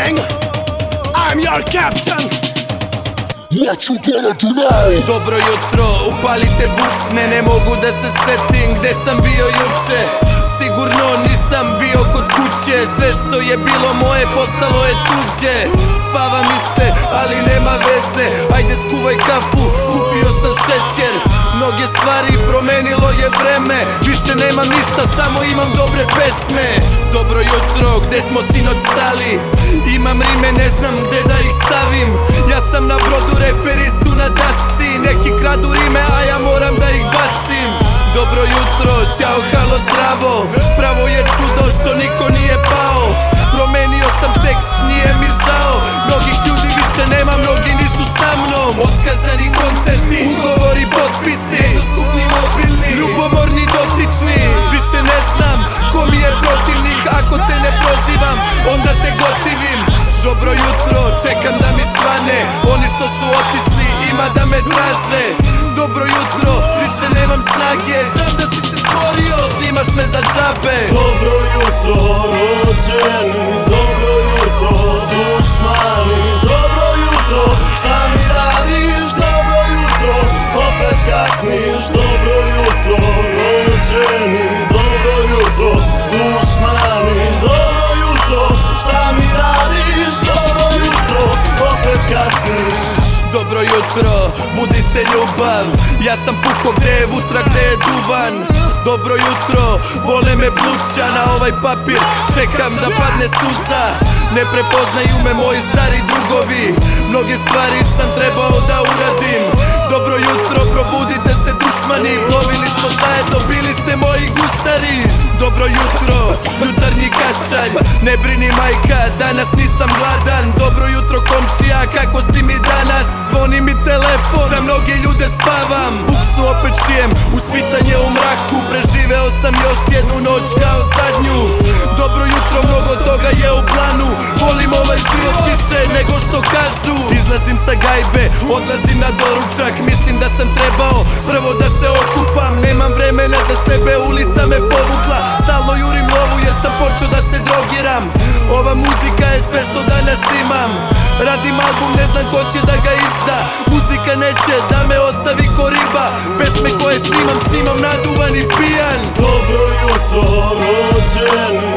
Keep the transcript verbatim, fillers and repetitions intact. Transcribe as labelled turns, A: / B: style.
A: gang. I'm your captain.
B: What you gonna do now?
C: Dobro jutro, upalite buksne, ne mogu da se setim gde sam bio juče. Sigurno nisam bio kod kuće, sve što je bilo moje postalo je tuđe. Spava mi se, ali nema veze, ajde skuvaj kafu, kupio sam šećer. Mnoge stvari promenilo je vreme, više nemam ništa, samo imam dobre pesme. Dobro jutro, gde smo sinoć stali, imam rime, ne znam gde da ih stavim. Ja sam na brodu, reperi su na dasci, neki kradu rime, a ja moram da ih bacim. Dobro jutro, ćao, halo, zdravo, pravo je čudo što niko nije pao. Promenio sam tekst, nije mi žao, mnogih ljudi više nema, mnogi nisu sa mnom. Otkazani koncerti, ugovori, potpisi, nedostupni mobilni, ljubomorni dotični. Više ne znam ko mi je protivnik, ako te ne prozivam, onda te gotivim. Dobro jutro, čekam da mi svane, oni što su otišli ima da me traže. Dobro jutro, više nemam snage, znam da si se stvorio, snimaš me za džabe.
D: Dobro jutro, rođeni, dobro jutro, dušmani. Dobro jutro, šta mi radiš, dobro jutro, opet kasniš. Dobro jutro, rođeni, dobro jutro, dušmani. Dobro jutro, šta mi radiš, dobro jutro, opet kasniš.
C: Dobro jutro, budi se ljubav, ja sam puko gde je vutra, gde je duvan. Dobro jutro, vole me pluća, na ovaj papir čekam da padne suza. Ne prepoznaju me moji stari drugovi, mnoge stvari sam trebao da uradim. Dobro jutro, probudite se dušmani, plovili smo zajedno, bili ste moji gusari. Dobro jutro, jutarnji kašalj, ne brini majka, danas nisam gladan. Dobro jutro komšija, kako si mi danas? Zvoni mi telefon, za mnoge ljude spavam. Buksu opet šijem, usvitanje u mraku, preživeo sam još jednu noć kao zadnju. Dobro jutro, mnogo toga je u planu, volim ovaj život više nego što kažu. Izlazim sa gajbe, odlazim na doručak, mislim da sam trebao prvo da se okupam. Nemam vremena za sebe, ulica me povukla, stalno jurim lovu jer sam počeo da se drogiram. Ova muzika je sve što danas imam, radim album, ne znam ko će da ga izda. Muzika neće da me ostavi ko riba, pesme koje snimam, snimam naduvan i pijan.
D: Dobro jutro, rođeni,